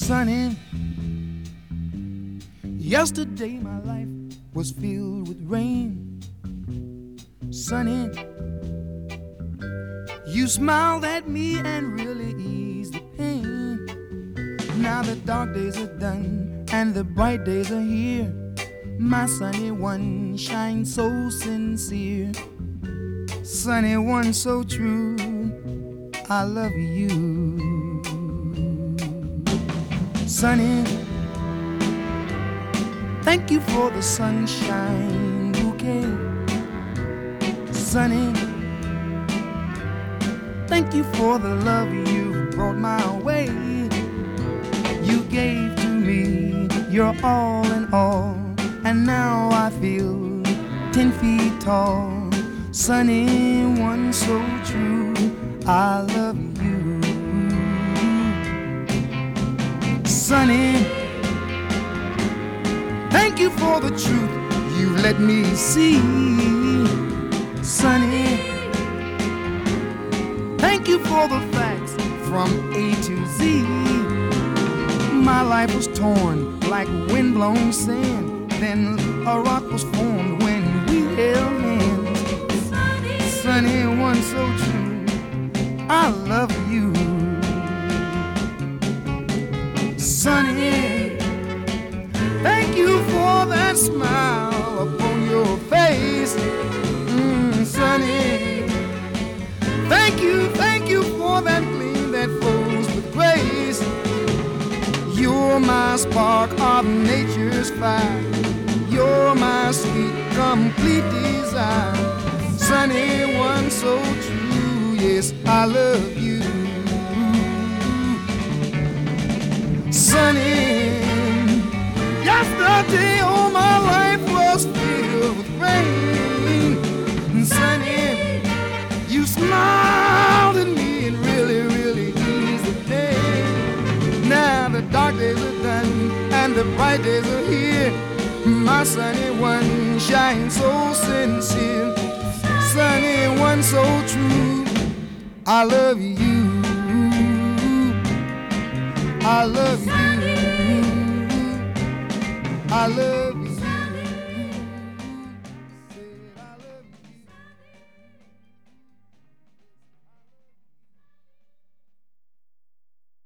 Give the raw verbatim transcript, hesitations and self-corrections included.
Sunny, yesterday my life was filled with rain. Sunny, you smiled at me and really eased the pain. Now the dark days are done and the bright days are here. My sunny one shines so sincere. Sunny one so true, I love you. Sunny, thank you for the sunshine bouquet. Sunny, thank you for the love you brought my way. You gave to me your all in all, and now I feel ten feet tall. Sunny one so true, I love you. Sunny, thank you for the truth you let me see. Sunny, thank you for the facts from A to Z. My life was torn like windblown sand, then a rock was formed when we held hands. Sunny, Sunny one so true, I love you. Sunny, thank you for that smile upon your face. Mm, Sunny, thank you, thank you for that gleam that flows with grace. You're my spark of nature's fire. You're my sweet, complete desire. Sunny one so true, yes, I love you. Sunny, yesterday all my life was filled with rain. Sunny, you smiled at me and really, really eased the pain. Now the dark days are done and the bright days are here. My sunny one shines so sincere. Sunny one so true, I love you. I love you. I love you.